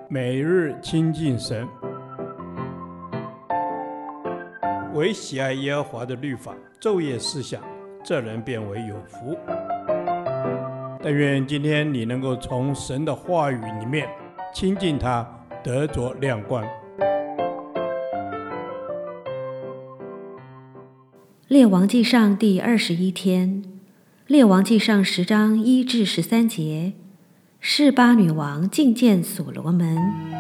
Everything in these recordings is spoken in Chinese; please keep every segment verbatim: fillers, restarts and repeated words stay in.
每日亲近神，唯喜爱耶和华的律法，昼夜思想，这人变为有福。但愿今天你能够从神的话语里面亲近他，得着亮光。 列王纪上第二十一天，列王纪上十章一至十三节，示巴女王觐见所罗门。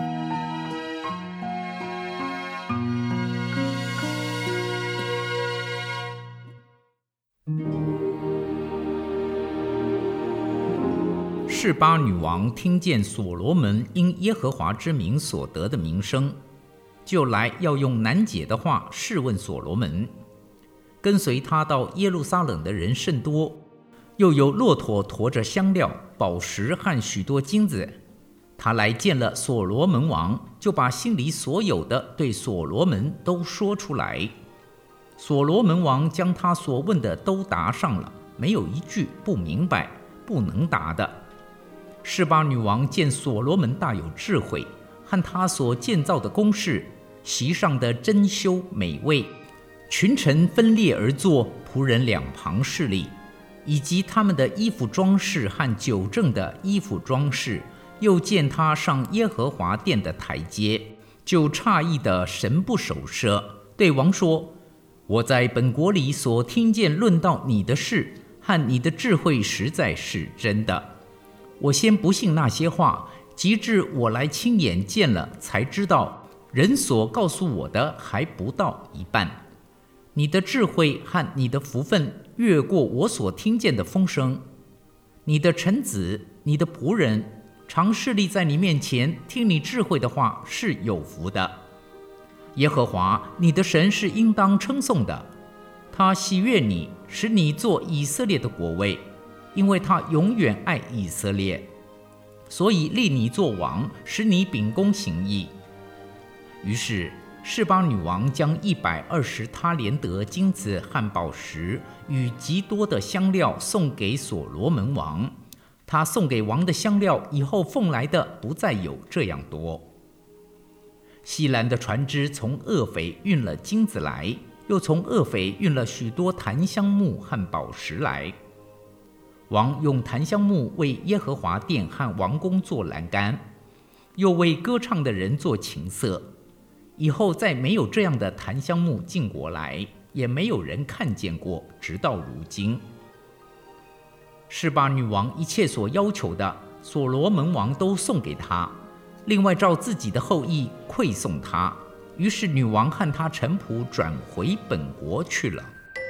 示巴女王听见所罗门因耶和华之名所得的名声，就来要用难解的话试问所罗门。跟随他到耶路撒冷的人甚多，又有骆驼驮着香料、宝石和许多金子。他来见了所罗门王，就把心里所有的对所罗门都说出来。所罗门王将他所问的都答上了，没有一句不明白、不能答的。示巴女王见所罗门大有智慧，和他所建造的宫室，席上的珍馐美味，群臣分列而坐，仆人两旁侍立，以及他们的衣服装饰和酒政的衣服装饰，又见他上耶和华殿的台阶，就诧异的神不守舍，对王说：我在本国里所听见论到你的事和你的智慧实在是真的。我先不信那些话，及至我来亲眼见了，才知道人所告诉我的还不到一半。你的智慧和你的福分越过我所听见的风声。你的臣子、你的仆人常侍立在你面前，听你智慧的话，是有福的。耶和华你的神是应当称颂的，他喜悦你，使你做以色列的国位，因为他永远爱以色列，所以立你做王，使你秉公行义。于是示巴女王将一百二十他连得金子和宝石与极多的香料送给所罗门王。他送给王的香料以后奉来的不再有这样多。西兰的船只从厄斐运了金子来，又从厄斐运了许多檀香木和宝石来。王用檀香木为耶和华殿和王宫做栏杆，又为歌唱的人做琴瑟。以后再没有这样的檀香木进国来，也没有人看见过，直到如今。示巴女王一切所要求的，所罗门王都送给他，另外照自己的后意馈送他。于是女王和他臣仆转回本国去了。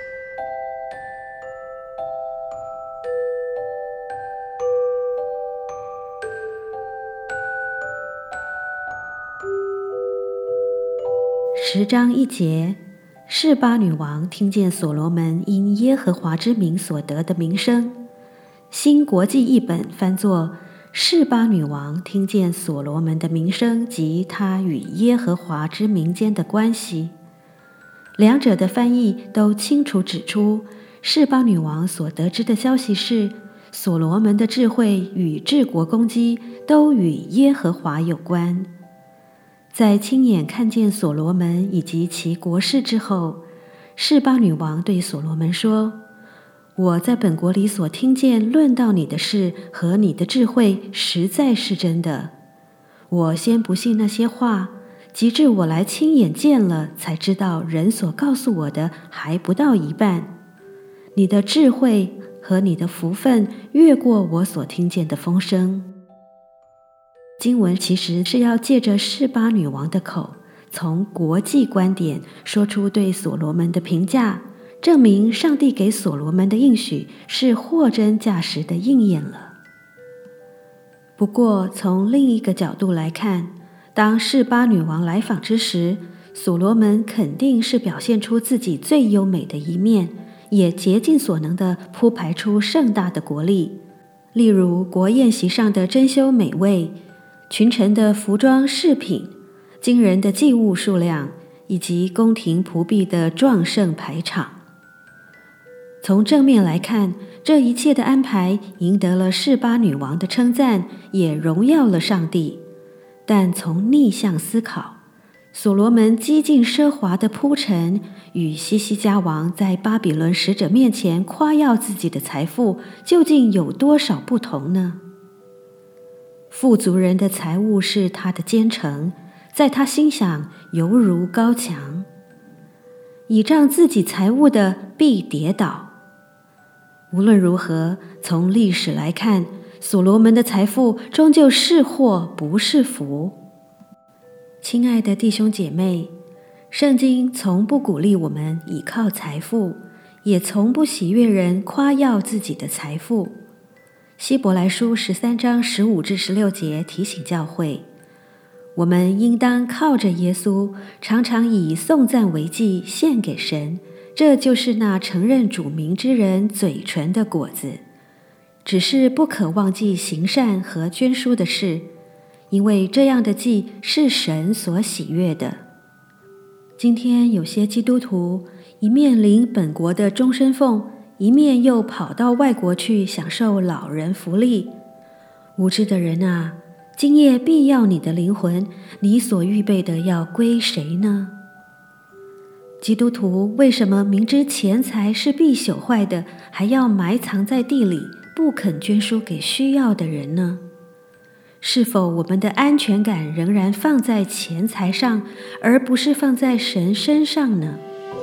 十章一节，示巴女王听见所罗门因耶和华之名所得的名声。新国际译本翻作示巴女王听见所罗门的名声及他与耶和华之名间的关系。两者的翻译都清楚指出，示巴女王所得知的消息是，所罗门的智慧与治国攻击都与耶和华有关。在亲眼看见所罗门以及其国事之后，示巴女王对所罗门说：我在本国里所听见论到你的事和你的智慧实在是真的。我先不信那些话，及至我来亲眼见了，才知道人所告诉我的还不到一半。你的智慧和你的福分越过我所听见的风声。经文其实是要借着示巴女王的口，从国际观点说出对所罗门的评价，证明上帝给所罗门的应许是货真价实的应验了。不过从另一个角度来看，当示巴女王来访之时，所罗门肯定是表现出自己最优美的一面，也竭尽所能地铺排出盛大的国力，例如国宴席上的珍馐美味，群臣的服装饰品，惊人的祭物数量，以及宫廷仆婢的壮盛排场。从正面来看，这一切的安排赢得了示巴女王的称赞，也荣耀了上帝。 但从逆向思考，所罗门激进奢华的铺陈与西西家王在巴比伦使者面前夸耀自己的财富究竟有多少不同呢？富足人的财物是他的坚城，在他心想犹如高墙。倚仗自己财物的必跌倒。无论如何，从历史来看，所罗门的财富终究是祸不是福。亲爱的弟兄姐妹，圣经从不鼓励我们倚靠财富，也从不喜悦人夸耀自己的财富。希伯来书十三章十五至十六节提醒教会，我们应当靠着耶稣，常常以颂赞为祭献给神，这就是那承认主名之人嘴唇的果子。只是不可忘记行善和捐书的事，因为这样的祭是神所喜悦的。今天有些基督徒一面领本国的终身俸，一面又跑到外国去享受老人福利。无知的人啊，今夜必要你的灵魂，你所预备的要归谁呢？基督徒为什么明知钱财是必朽坏的，还要埋藏在地里，不肯捐书给需要的人呢？是否我们的安全感仍然放在钱财上，而不是放在神身上呢？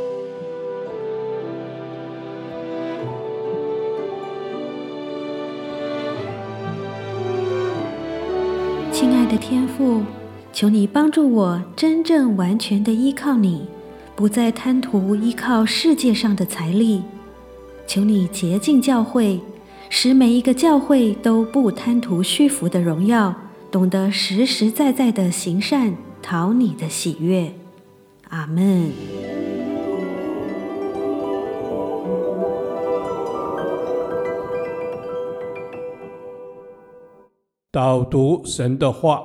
亲爱的天父，求你帮助我真正完全的依靠你，不再贪图依靠世界上的财力。求你洁净教会，使每一个教会都不贪图虚浮的荣耀，懂得实实在在的行善，讨你的喜悦。阿们。 导读神的话，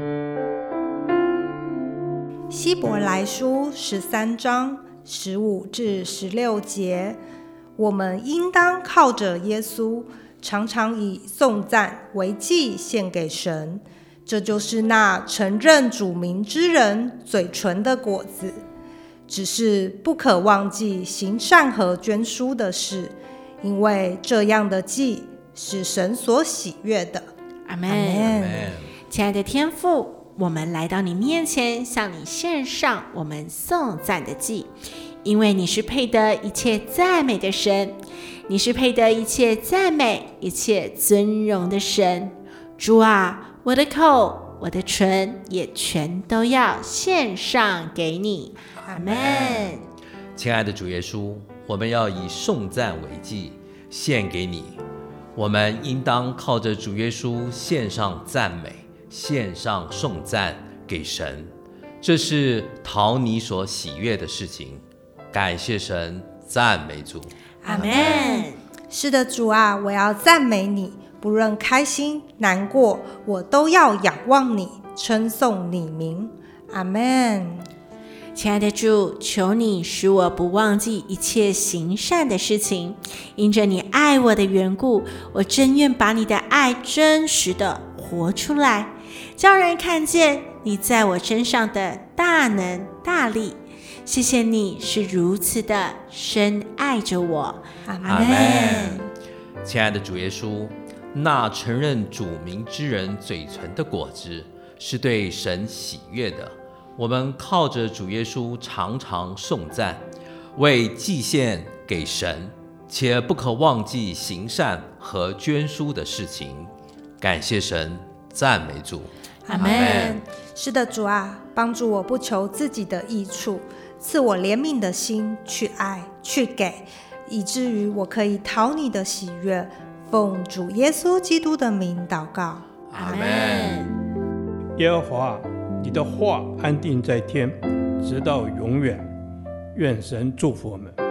希伯来书十三章十五至十六节，我们应当靠着耶稣，常常以颂赞为祭献给神，这就是那承认主名之人嘴唇的果子。只是不可忘记行善和捐书的事，因为这样的祭是神所喜悦的。 阿们。亲爱的天父，我们来到你面前，向你献上我们颂赞的祭，因为你是配得一切赞美的神，你是配得一切赞美、一切尊荣的神。主啊，我的口、我的唇也全都要献上给你。阿们。 亲爱的主耶稣，我们要以颂赞为祭献给你。我们应当靠着主耶稣献上赞美，献上颂赞给神，这是讨你所喜悦的事情。感谢神，赞美主。 阿们。 是的，主啊，我要赞美你，不论开心难过，我都要仰望你，称颂你名。阿们。 亲爱的主，求你使我不忘记一切行善的事情，因着你爱我的缘故，我真愿把你的爱真实的活出来，叫人看见你在我身上的大能大力。谢谢你是如此的深爱着我。阿们。 亲爱的主耶稣，那承认主名之人嘴唇的果子是对神喜悦的。我们靠着主耶稣常常颂赞，为祭献给神，且不可忘记行善和捐书的事情。感谢神，赞美主。 阿们。 是的，主啊，帮助我不求自己的益处，赐我怜悯的心，去爱去给，以至于我可以讨你的喜悦。奉主耶稣基督的名祷告。 阿们。 耶和华，你的话安定在天，直到永远。愿神祝福我们。